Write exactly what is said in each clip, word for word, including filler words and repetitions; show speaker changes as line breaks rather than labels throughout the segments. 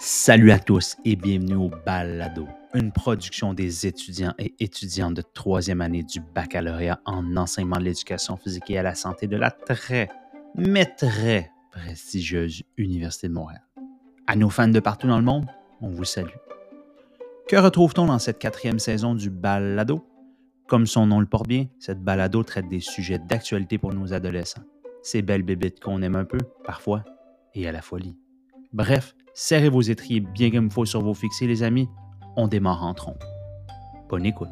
Salut à tous et bienvenue au Balado, une production des étudiants et étudiantes de troisième année du baccalauréat en enseignement de l'éducation physique et à la santé de la très, mais très prestigieuse Université de Montréal. À nos fans de partout dans le monde, on vous salue. Que retrouve-t-on dans cette quatrième saison du Balado? Comme son nom le porte bien, cette balado traite des sujets d'actualité pour nos adolescents. Ces belles bébites qu'on aime un peu, parfois, et à la folie. Bref, serrez vos étriers bien comme il faut sur vos fixés, les amis. On démarre en trompe. Bonne écoute.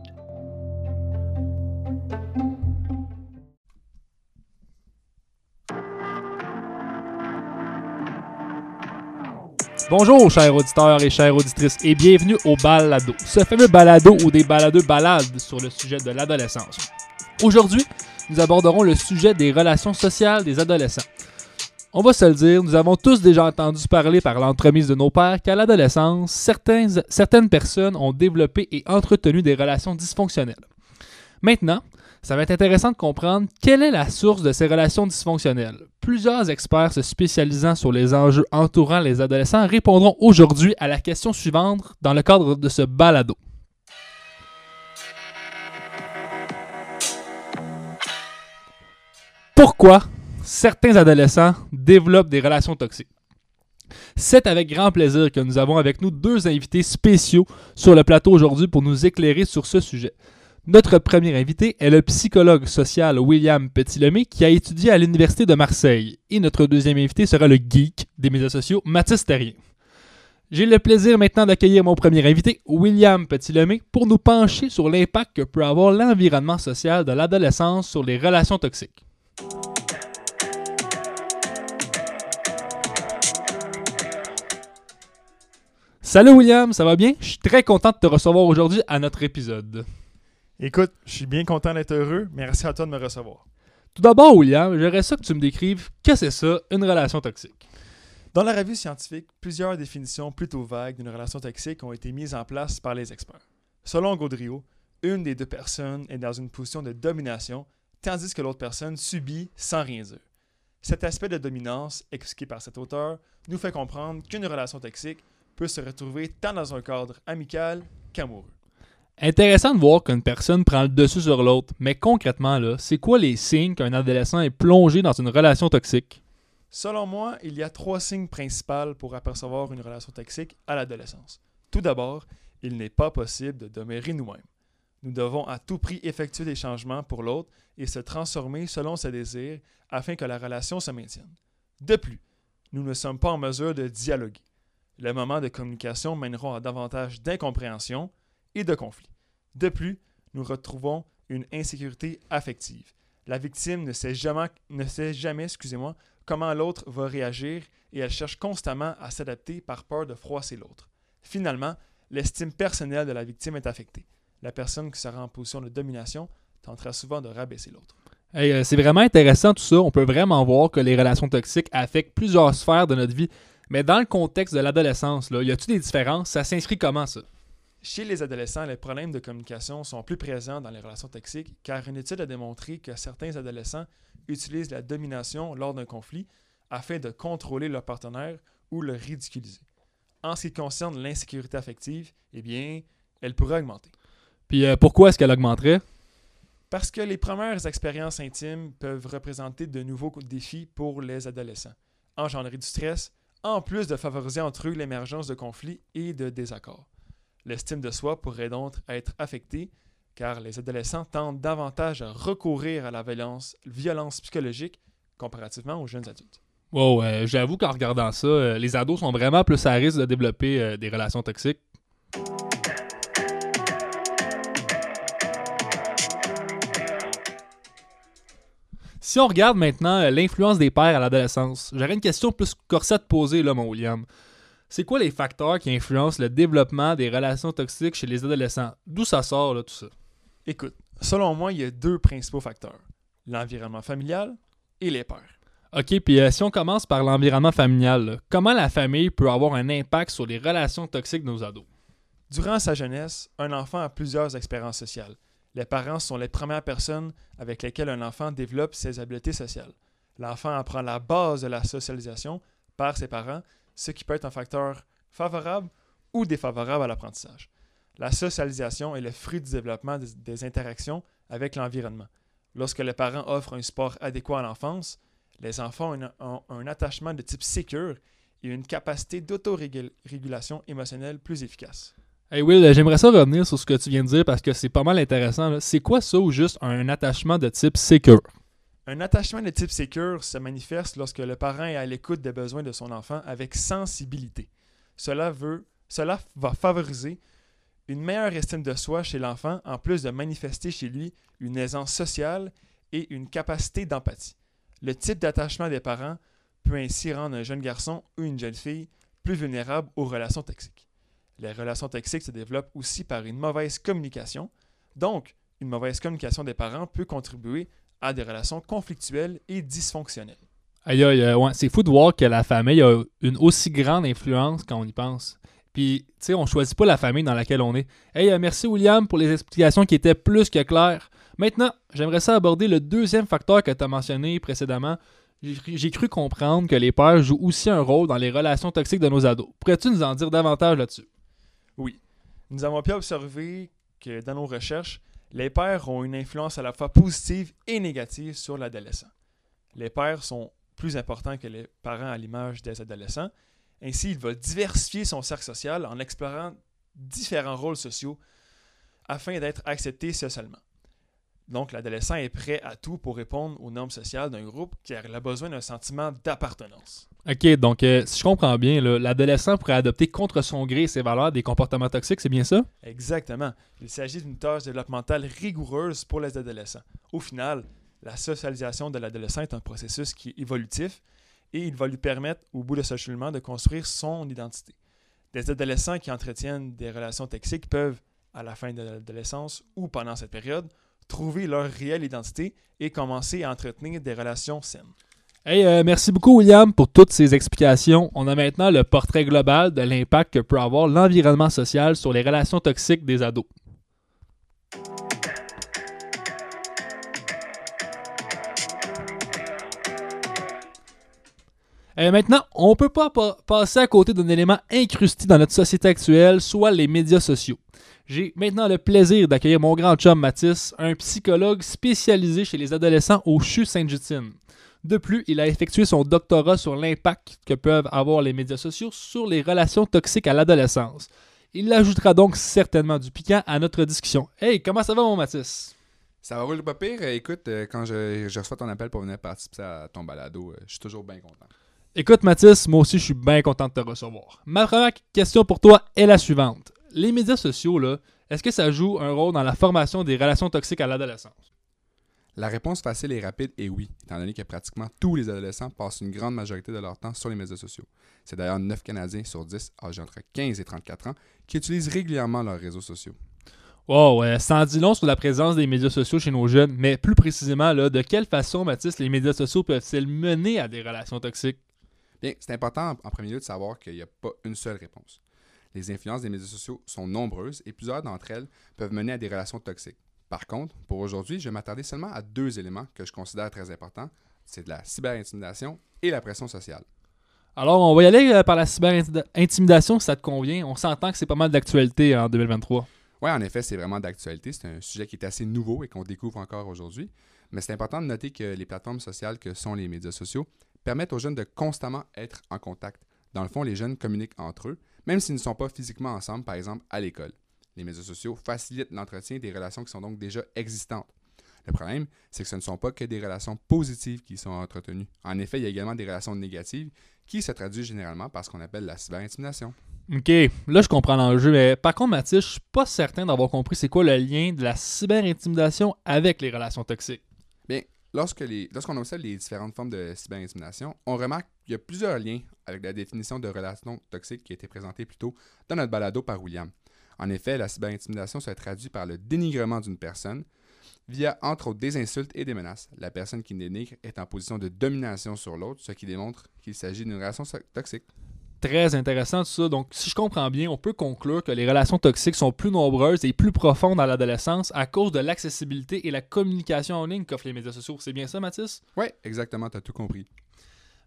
Bonjour, chers auditeurs et chères auditrices, et bienvenue au Balado, ce fameux balado ou des baladeux balades sur le sujet de l'adolescence. Aujourd'hui, nous aborderons le sujet des relations sociales des adolescents. On va se le dire, nous avons tous déjà entendu parler par l'entremise de nos pères qu'à l'adolescence, certaines, certaines personnes ont développé et entretenu des relations dysfonctionnelles. Maintenant, ça va être intéressant de comprendre quelle est la source de ces relations dysfonctionnelles. Plusieurs experts se spécialisant sur les enjeux entourant les adolescents répondront aujourd'hui à la question suivante dans le cadre de ce balado. Pourquoi certains adolescents développent des relations toxiques? C'est avec grand plaisir que nous avons avec nous deux invités spéciaux sur le plateau aujourd'hui pour nous éclairer sur ce sujet. Notre premier invité est le psychologue social William Petit-Lemay qui a étudié à l'Université de Marseille. Et notre deuxième invité sera le geek des médias sociaux, Mathis Terrien. J'ai le plaisir maintenant d'accueillir mon premier invité, William Petit-Lemay, pour nous pencher sur l'impact que peut avoir l'environnement social de l'adolescence sur les relations toxiques. Salut William, ça va bien? Je suis très content de te recevoir aujourd'hui à notre épisode.
Écoute, je suis bien content d'être heureux. Merci à toi de me recevoir.
Tout d'abord, William, j'aimerais ça que tu me décrives qu'est-ce que c'est ça, une relation toxique.
Dans la revue scientifique, plusieurs définitions plutôt vagues d'une relation toxique ont été mises en place par les experts. Selon Gaudriot, une des deux personnes est dans une position de domination, tandis que l'autre personne subit sans rien dire. Cet aspect de dominance, expliqué par cet auteur, nous fait comprendre qu'une relation toxique peut se retrouver tant dans un cadre amical qu'amoureux.
Intéressant de voir qu'une personne prend le dessus sur l'autre, mais concrètement, là, c'est quoi les signes qu'un adolescent est plongé dans une relation toxique?
Selon moi, il y a trois signes principaux pour apercevoir une relation toxique à l'adolescence. Tout d'abord, il n'est pas possible de demeurer nous-mêmes. Nous devons à tout prix effectuer des changements pour l'autre et se transformer selon ses désirs afin que la relation se maintienne. De plus, nous ne sommes pas en mesure de dialoguer. Les moments de communication mèneront à davantage d'incompréhension et de conflits. De plus, nous retrouvons une insécurité affective. La victime ne sait jamais, ne sait jamais excusez-moi, comment l'autre va réagir et elle cherche constamment à s'adapter par peur de froisser l'autre. Finalement, l'estime personnelle de la victime est affectée. La personne qui sera en position de domination tentera souvent de rabaisser l'autre.
Hey, euh, c'est vraiment intéressant tout ça. On peut vraiment voir que les relations toxiques affectent plusieurs sphères de notre vie. Mais dans le contexte de l'adolescence, là, y a-t-il des différences? Ça s'inscrit comment, ça?
Chez les adolescents, les problèmes de communication sont plus présents dans les relations toxiques car une étude a démontré que certains adolescents utilisent la domination lors d'un conflit afin de contrôler leur partenaire ou le ridiculiser. En ce qui concerne l'insécurité affective, eh bien, elle pourrait augmenter.
Puis euh, pourquoi est-ce qu'elle augmenterait?
Parce que les premières expériences intimes peuvent représenter de nouveaux défis pour les adolescents, engendrer du stress, en plus de favoriser entre eux l'émergence de conflits et de désaccords. L'estime de soi pourrait donc être affectée car les adolescents tendent davantage à recourir à la violence, violence psychologique comparativement aux jeunes adultes.
Wow, euh, j'avoue qu'en regardant ça, euh, les ados sont vraiment plus à risque de développer euh, des relations toxiques. Si on regarde maintenant euh, l'influence des pères à l'adolescence, j'aurais une question plus corsée à te poser, là, mon William. C'est quoi les facteurs qui influencent le développement des relations toxiques chez les adolescents? D'où ça sort, là, tout ça?
Écoute, selon moi, il y a deux principaux facteurs. L'environnement familial et les pères.
OK, puis euh, si on commence par l'environnement familial, là, comment la famille peut avoir un impact sur les relations toxiques de nos ados?
Durant sa jeunesse, un enfant a plusieurs expériences sociales. Les parents sont les premières personnes avec lesquelles un enfant développe ses habiletés sociales. L'enfant apprend la base de la socialisation par ses parents, ce qui peut être un facteur favorables ou défavorables à l'apprentissage. La socialisation est le fruit du développement des, des interactions avec l'environnement. Lorsque les parents offrent un support adéquat à l'enfance, les enfants ont un, ont un attachement de type sécure et une capacité d'autorégulation émotionnelle plus efficace.
Hey Will, j'aimerais ça revenir sur ce que tu viens de dire parce que c'est pas mal intéressant, là. C'est quoi ça ou juste un attachement de type sécure?
Un attachement de type sécure se manifeste lorsque le parent est à l'écoute des besoins de son enfant avec sensibilité. Cela, veut, cela va favoriser une meilleure estime de soi chez l'enfant, en plus de manifester chez lui une aisance sociale et une capacité d'empathie. Le type d'attachement des parents peut ainsi rendre un jeune garçon ou une jeune fille plus vulnérable aux relations toxiques. Les relations toxiques se développent aussi par une mauvaise communication. Donc, une mauvaise communication des parents peut contribuer à des relations conflictuelles et dysfonctionnelles.
Aïe aïe, euh, ouais, c'est fou de voir que la famille a une aussi grande influence quand on y pense. Puis, tu sais, on choisit pas la famille dans laquelle on est. Hey, euh, merci William pour les explications qui étaient plus que claires. Maintenant, j'aimerais ça aborder le deuxième facteur que tu as mentionné précédemment. J'ai, j'ai cru comprendre que les pères jouent aussi un rôle dans les relations toxiques de nos ados. Pourrais-tu nous en dire davantage là-dessus?
Oui. Nous avons pu observer que dans nos recherches, les pères ont une influence à la fois positive et négative sur l'adolescent. Les pères sont plus importants que les parents à l'image des adolescents. Ainsi, il va diversifier son cercle social en explorant différents rôles sociaux afin d'être accepté socialement. Donc, l'adolescent est prêt à tout pour répondre aux normes sociales d'un groupe car il a besoin d'un sentiment d'appartenance.
OK, donc euh, si je comprends bien, là, l'adolescent pourrait adopter contre son gré et ses valeurs des comportements toxiques, c'est bien ça?
Exactement. Il s'agit d'une tâche développementale rigoureuse pour les adolescents. Au final, la socialisation de l'adolescent est un processus qui est évolutif et il va lui permettre, au bout de ce cheminement, de construire son identité. Des adolescents qui entretiennent des relations toxiques peuvent, à la fin de l'adolescence ou pendant cette période, trouver leur réelle identité et commencer à entretenir des relations saines.
Hey, euh, merci beaucoup William pour toutes ces explications. On a maintenant le portrait global de l'impact que peut avoir l'environnement social sur les relations toxiques des ados. Et maintenant, on ne peut pas pa- passer à côté d'un élément incrusté dans notre société actuelle, soit les médias sociaux. J'ai maintenant le plaisir d'accueillir mon grand chum Mathis, un psychologue spécialisé chez les adolescents au C H U Sainte-Justine. De plus, il a effectué son doctorat sur l'impact que peuvent avoir les médias sociaux sur les relations toxiques à l'adolescence. Il ajoutera donc certainement du piquant à notre discussion. Hey, comment ça va mon Mathis?
Ça va rouler pas pire. Écoute, euh, quand je, je reçois ton appel pour venir participer à ton balado, euh, je suis toujours bien content.
Écoute Mathis, moi aussi je suis bien content de te recevoir. Ma première question pour toi est la suivante. Les médias sociaux, là, est-ce que ça joue un rôle dans la formation des relations toxiques à l'adolescence?
La réponse facile et rapide est oui, étant donné que pratiquement tous les adolescents passent une grande majorité de leur temps sur les médias sociaux. C'est d'ailleurs neuf Canadiens sur dix âgés entre quinze et trente-quatre ans qui utilisent régulièrement leurs réseaux sociaux.
Wow, ouais, ça en dit long sur la présence des médias sociaux chez nos jeunes, mais plus précisément, là, de quelle façon, Mathis, les médias sociaux peuvent-ils mener à des relations toxiques?
Bien, c'est important en premier lieu de savoir qu'il n'y a pas une seule réponse. Les influences des médias sociaux sont nombreuses et plusieurs d'entre elles peuvent mener à des relations toxiques. Par contre, pour aujourd'hui, je vais m'attarder seulement à deux éléments que je considère très importants. C'est de la cyberintimidation et la pression sociale.
Alors, on va y aller euh, par la cyberintimidation si ça te convient. On s'entend que c'est pas mal d'actualité en deux mille vingt-trois.
Oui, en effet, c'est vraiment d'actualité. C'est un sujet qui est assez nouveau et qu'on découvre encore aujourd'hui. Mais c'est important de noter que les plateformes sociales que sont les médias sociaux permettent aux jeunes de constamment être en contact. Dans le fond, les jeunes communiquent entre eux, même s'ils ne sont pas physiquement ensemble, par exemple à l'école. Les médias sociaux facilitent l'entretien des relations qui sont donc déjà existantes. Le problème, c'est que ce ne sont pas que des relations positives qui sont entretenues. En effet, il y a également des relations négatives qui se traduisent généralement par ce qu'on appelle la cyberintimidation.
OK, là je comprends l'enjeu, mais par contre, Mathis, je suis pas certain d'avoir compris c'est quoi le lien de la cyberintimidation avec les relations toxiques.
Bien, lorsque les, lorsqu'on observe les différentes formes de cyberintimidation, on remarque qu'il y a plusieurs liens avec la définition de relations toxiques qui a été présentée plus tôt dans notre balado par William. En effet, la cyberintimidation se traduit par le dénigrement d'une personne via, entre autres, des insultes et des menaces. La personne qui dénigre est en position de domination sur l'autre, ce qui démontre qu'il s'agit d'une relation toxique.
Très intéressant tout ça. Donc, si je comprends bien, on peut conclure que les relations toxiques sont plus nombreuses et plus profondes à l'adolescence à cause de l'accessibilité et la communication en ligne qu'offrent les médias sociaux. C'est bien ça, Mathis?
Oui, exactement, tu as tout compris.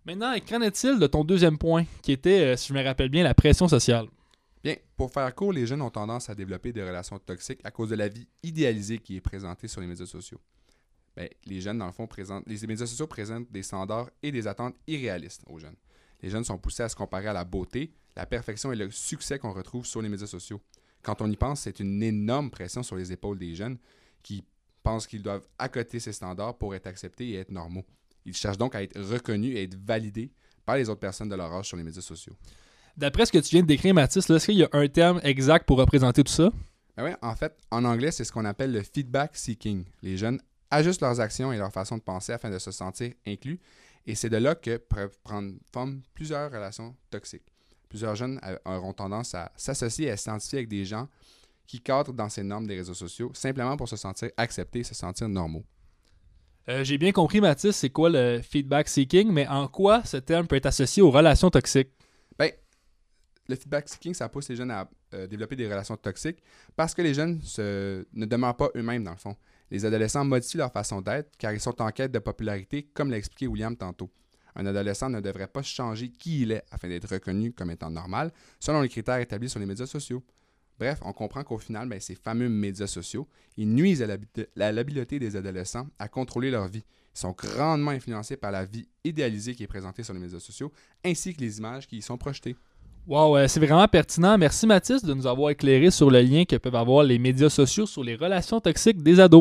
Maintenant, qu'en est-il de ton deuxième point, qui était, euh, si je me rappelle bien, la pression sociale?
Bien, pour faire court, les jeunes ont tendance à développer des relations toxiques à cause de la vie idéalisée qui est présentée sur les médias sociaux. Bien, les jeunes, dans le fond, présentent, les médias sociaux présentent des standards et des attentes irréalistes aux jeunes. Les jeunes sont poussés à se comparer à la beauté, la perfection et le succès qu'on retrouve sur les médias sociaux. Quand on y pense, c'est une énorme pression sur les épaules des jeunes qui pensent qu'ils doivent accoter ces standards pour être acceptés et être normaux. Ils cherchent donc à être reconnus et être validés par les autres personnes de leur âge sur les médias sociaux.
D'après ce que tu viens de décrire, Mathis, là, est-ce qu'il y a un terme exact pour représenter tout ça?
Ben ouais, en fait, en anglais, c'est ce qu'on appelle le feedback seeking. Les jeunes ajustent leurs actions et leur façon de penser afin de se sentir inclus. Et c'est de là que peuvent prendre forme plusieurs relations toxiques. Plusieurs jeunes auront tendance à s'associer et à s'identifier avec des gens qui cadrent dans ces normes des réseaux sociaux, simplement pour se sentir acceptés et se sentir normaux.
Euh, j'ai bien compris, Mathis, c'est quoi le feedback seeking, mais en quoi ce terme peut être associé aux relations toxiques?
Ben, le feedback seeking, ça pousse les jeunes à euh, développer des relations toxiques parce que les jeunes se, ne demeurent pas eux-mêmes, dans le fond. Les adolescents modifient leur façon d'être car ils sont en quête de popularité, comme l'a expliqué William tantôt. Un adolescent ne devrait pas changer qui il est afin d'être reconnu comme étant normal, selon les critères établis sur les médias sociaux. Bref, on comprend qu'au final, ben, ces fameux médias sociaux, ils nuisent à l'habileté des adolescents à contrôler leur vie. Ils sont grandement influencés par la vie idéalisée qui est présentée sur les médias sociaux, ainsi que les images qui y sont projetées.
Wow, euh, c'est vraiment pertinent. Merci Mathis de nous avoir éclairé sur le lien que peuvent avoir les médias sociaux sur les relations toxiques des ados.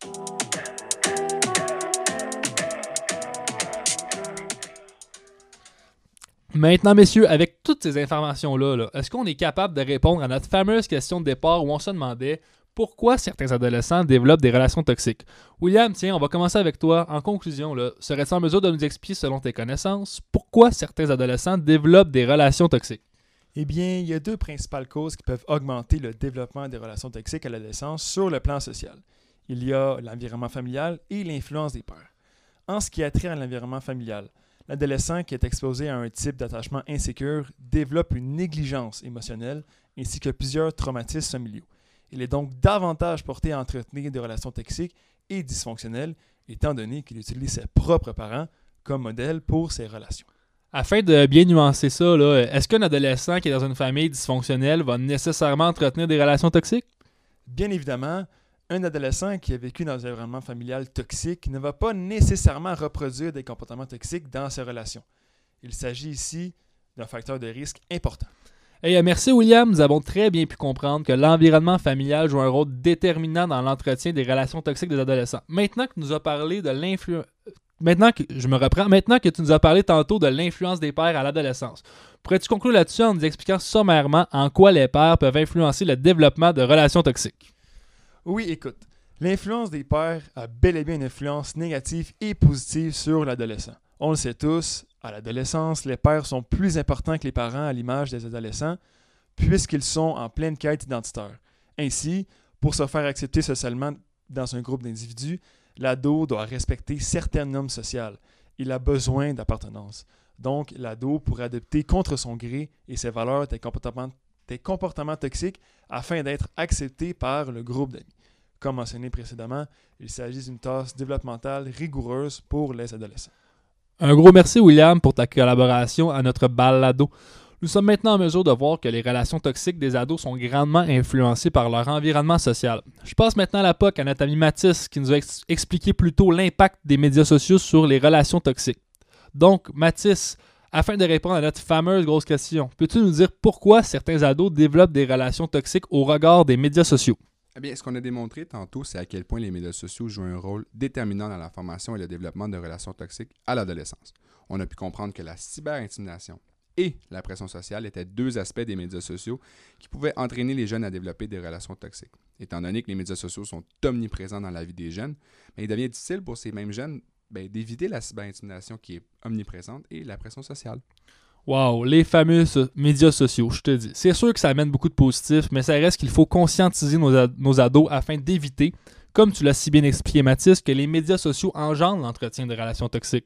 Maintenant, messieurs, avec toutes ces informations-là, là, est-ce qu'on est capable de répondre à notre fameuse question de départ où on se demandait pourquoi certains adolescents développent des relations toxiques? William, tiens, on va commencer avec toi. En conclusion, là, serais-tu en mesure de nous expliquer, selon tes connaissances, pourquoi certains adolescents développent des relations toxiques?
Eh bien, il y a deux principales causes qui peuvent augmenter le développement des relations toxiques à l'adolescence sur le plan social. Il y a l'environnement familial et l'influence des pairs. En ce qui a trait à l'environnement familial, l'adolescent qui est exposé à un type d'attachement insécure développe une négligence émotionnelle ainsi que plusieurs traumatismes familiaux. Il est donc davantage porté à entretenir des relations toxiques et dysfonctionnelles, étant donné qu'il utilise ses propres parents comme modèle pour ses relations.
Afin de bien nuancer ça, là, est-ce qu'un adolescent qui est dans une famille dysfonctionnelle va nécessairement entretenir des relations toxiques?
Bien évidemment, un adolescent qui a vécu dans un environnement familial toxique ne va pas nécessairement reproduire des comportements toxiques dans ses relations. Il s'agit ici d'un facteur de risque important.
Hey, merci William, nous avons très bien pu comprendre que l'environnement familial joue un rôle déterminant dans l'entretien des relations toxiques des adolescents. Maintenant que tu nous as parlé de l'influence... Maintenant que je me reprends, maintenant que tu nous as parlé tantôt de l'influence des pères à l'adolescence, pourrais-tu conclure là-dessus en nous expliquant sommairement en quoi les pères peuvent influencer le développement de relations toxiques?
Oui, écoute, l'influence des pères a bel et bien une influence négative et positive sur l'adolescent. On le sait tous, à l'adolescence, les pères sont plus importants que les parents à l'image des adolescents, puisqu'ils sont en pleine quête identitaire. Ainsi, pour se faire accepter socialement dans un groupe d'individus, l'ado doit respecter certaines normes sociales. Il a besoin d'appartenance. Donc, l'ado pourrait adopter contre son gré et ses valeurs des comportements, des comportements toxiques afin d'être accepté par le groupe d'amis. Comme mentionné précédemment, il s'agit d'une tâche développementale rigoureuse pour les adolescents.
Un gros merci William pour ta collaboration à notre balado. Nous sommes maintenant en mesure de voir que les relations toxiques des ados sont grandement influencées par leur environnement social. Je passe maintenant la P O C à notre ami Mathis qui nous a ex- expliqué plus tôt l'impact des médias sociaux sur les relations toxiques. Donc, Mathis, afin de répondre à notre fameuse grosse question, peux-tu nous dire pourquoi certains ados développent des relations toxiques au regard des médias sociaux?
Eh bien, ce qu'on a démontré tantôt, c'est à quel point les médias sociaux jouent un rôle déterminant dans la formation et le développement de relations toxiques à l'adolescence. On a pu comprendre que la cyberintimidation et la pression sociale étaient deux aspects des médias sociaux qui pouvaient entraîner les jeunes à développer des relations toxiques. Étant donné que les médias sociaux sont omniprésents dans la vie des jeunes, bien, il devient difficile pour ces mêmes jeunes bien, d'éviter la cyberintimidation qui est omniprésente et la pression sociale.
Wow, les fameux so- médias sociaux, je te dis. C'est sûr que ça amène beaucoup de positifs, mais ça reste qu'il faut conscientiser nos, ad- nos ados afin d'éviter, comme tu l'as si bien expliqué Mathis, que les médias sociaux engendrent l'entretien de relations toxiques.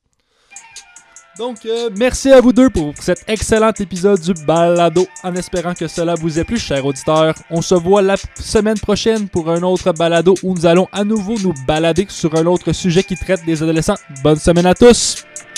Donc, euh, merci à vous deux pour cet excellent épisode du balado. En espérant que cela vous ait plu, chers auditeurs. On se voit la semaine prochaine pour un autre balado où nous allons à nouveau nous balader sur un autre sujet qui traite des adolescents. Bonne semaine à tous!